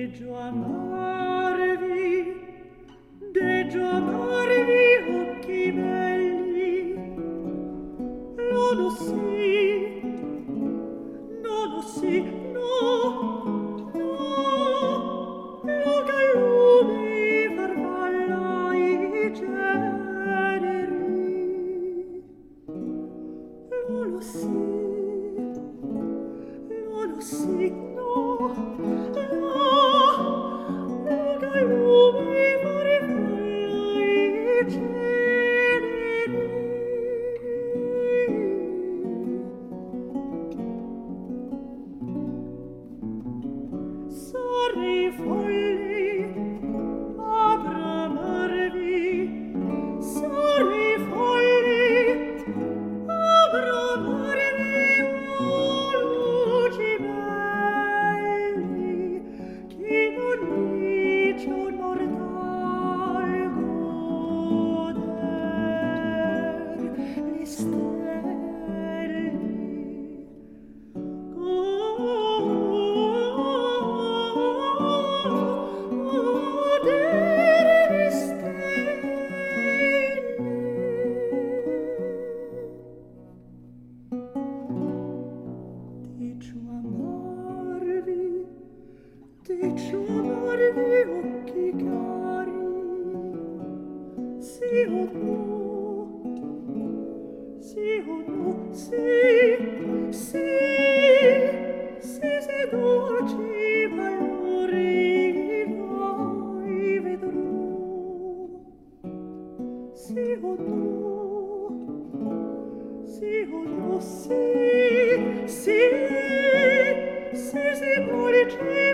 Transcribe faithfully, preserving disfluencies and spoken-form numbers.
Deggio amarvi, deggio amarvi, occhi belli. No, no, sì, no, no, sì, no, no, lo gallubi farfalla i generi. No, no, sì, no, no, sì, no, no, lo gallubi farfalla i generi. Sarri folli a bramarvi, sarri folli a bramarvi, o luci belli, chi non dice un mortal goder le stelle. Deggio amarvi, deggio amarvi, occhi cari, sì o no, sì o no, sì, sì, sì, sì, dolci valori noi vedrò, sì o no, sì o no, sì, sì, sì, sì, dolci